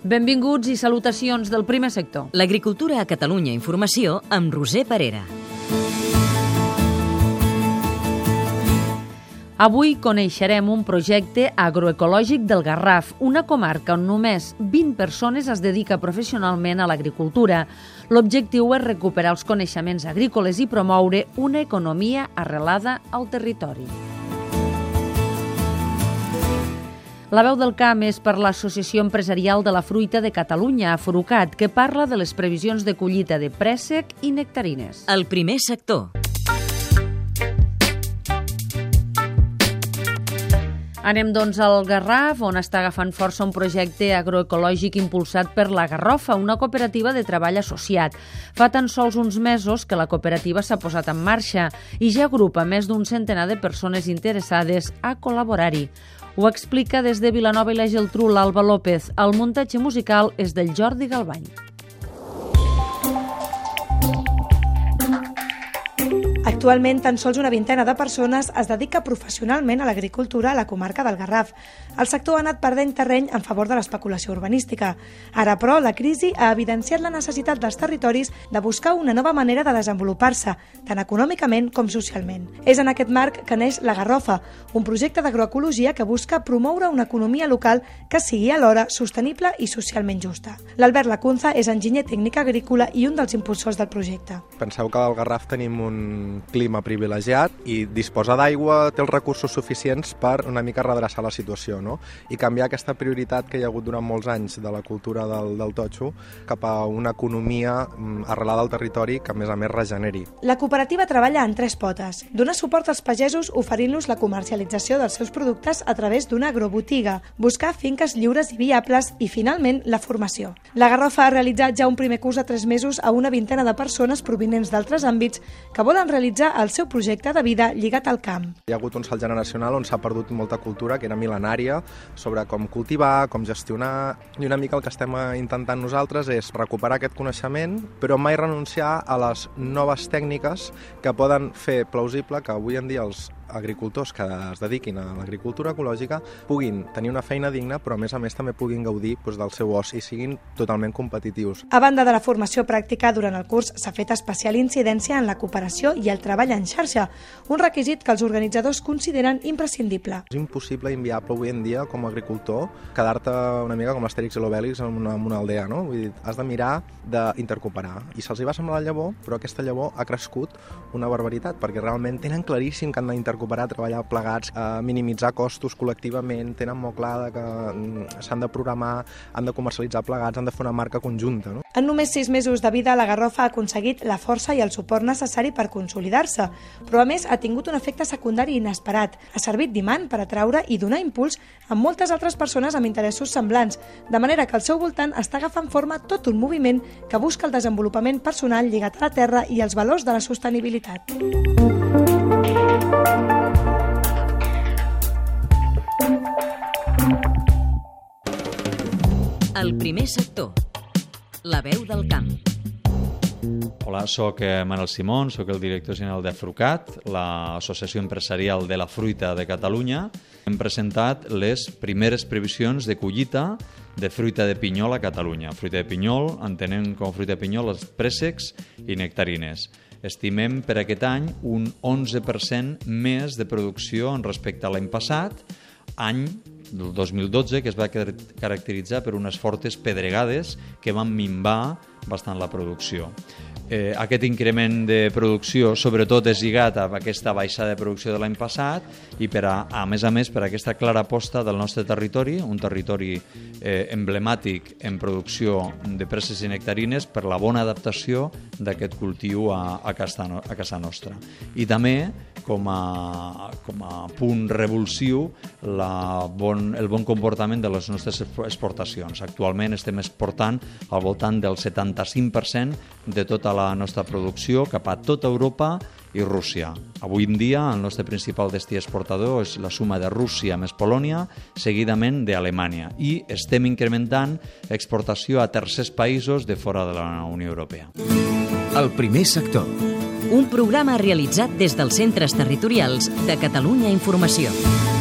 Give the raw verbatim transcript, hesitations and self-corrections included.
Benvinguts i salutacions del primer sector. L'agricultura a Catalunya Informació amb Roser Parera. Avui coneixerem un projecte agroecològic del Garraf, una comarca on només vint persones es dedica professionalment a l'agricultura. L'objectiu és recuperar els coneixements agrícoles i promoure una economia arrelada al territori. La veu del camp és per l'Associació Empresarial de la Fruita de Catalunya, Afrucat, que parla de les previsions de collita de préssec i nectarines. El primer sector. Anem, doncs, al Garraf, on està agafant força un projecte agroecològic impulsat per la Garrofa, una cooperativa de treball associat. Fa tan sols uns mesos que la cooperativa s'ha posat en marxa i ja agrupa més d'un centenar de persones interessades a col·laborar-hi. Ho explica des de Vilanova i la Geltrú l'Alba López. El muntatge musical és del Jordi Galbany. Actualment, tan sols una vintena de persones es dedica professionalment a l'agricultura a la comarca del Garraf. El sector ha anat perdent terreny en favor de l'especulació urbanística. Ara, però, la crisi ha evidenciat la necessitat dels territoris de buscar una nova manera de desenvolupar-se, tant econòmicament com socialment. És en aquest marc que neix la Garrofa, un projecte d'agroecologia que busca promoure una economia local que sigui alhora sostenible i socialment justa. L'Albert Lacunza és enginyer tècnic agrícola i un dels impulsors del projecte. Penseu que al Garraf tenim un clima privilegiat i disposar d'aigua, té els recursos suficients per una mica redreçar la situació, no? I canviar aquesta prioritat que hi ha hagut durant molts anys de la cultura del, del totxo cap a una economia arrelada al territori que a més a més regeneri. La cooperativa treballa en tres potes. Donar suport als pagesos oferint-los la comercialització dels seus productes a través d'una agrobotiga, buscar finques lliures i viables i, finalment, la formació. La Garrofa ha realitzat ja un primer curs de tres mesos a una vintena de persones provinents d'altres àmbits que volen realitzar el seu projecte de vida lligat al camp. Hi ha hagut un salt generacional on s'ha perdut molta cultura, que era mil·lenària, sobre com cultivar, com gestionar, i una mica el que estem intentant nosaltres és recuperar aquest coneixement, però mai renunciar a les noves tècniques que poden fer plausible que avui en dia els agricultors que es dediquin a l'agricultura ecològica puguin tenir una feina digna, però a més a més també puguin gaudir doncs, del seu oci i siguin totalment competitius. A banda de la formació pràctica, durant el curs s'ha fet especial incidència en la cooperació i el treball en xarxa, un requisit que els organitzadors consideren imprescindible. És impossible i inviable avui en dia com a agricultor quedar-te una mica com l'Astèrix i l'Obèlix en una, en una aldea, no? Vull dir, has de mirar d'intercooperar. I se'ls hi va semblar la llavor, però aquesta llavor ha crescut una barbaritat, perquè realment tenen claríssim que han d'intercooperar recuperar, treballar plegats, eh, minimitzar costos col·lectivament, tenen molt clar que s'han de programar, han de comercialitzar plegats, han de fer una marca conjunta. No? En només sis mesos de vida, la Garrofa ha aconseguit la força i el suport necessari per consolidar-se, però a més ha tingut un efecte secundari inesperat. Ha servit d'imant per atraure i donar impuls a moltes altres persones amb interessos semblants, de manera que al seu voltant està agafant forma tot un moviment que busca el desenvolupament personal lligat a la terra i els valors de la sostenibilitat. El primer sector. La veu del camp. Hola, soc Manel Simón, soc el director general d'Afrucat, l'Associació Empresarial de la Fruita de Catalunya. Hem presentat les primeres previsions de collita de fruita de pinyol a Catalunya. Fruita de pinyol, entenem com fruita de pinyol els préssecs i nectarines. Estimem per aquest any un onze per cent més de producció en respecte a l'any passat, any del dos mil dotze, que es va caracteritzar per unes fortes pedregades que van minvar bastant la producció. Eh, aquest increment de producció sobretot és lligat a aquesta baixada de producció de l'any passat i per a, a més a més per a aquesta clara aposta del nostre territori, un territori eh, emblemàtic en producció de préssecs i nectarines per la bona adaptació d'aquest cultiu a, a, casa, a casa nostra. I també com a, com a punt revulsiu la bon, el bon comportament de les nostres exportacions. Actualment estem exportant al voltant del setanta-cinc per cent de tota la nostra producció cap a tota Europa i Rússia. Avui en dia el nostre principal destí exportador és la suma de Rússia més Polònia, seguidament d'Alemanya, i estem incrementant exportació a tercers països de fora de la Unió Europea. El primer sector. Un programa realitzat des dels centres territorials de Catalunya Informació.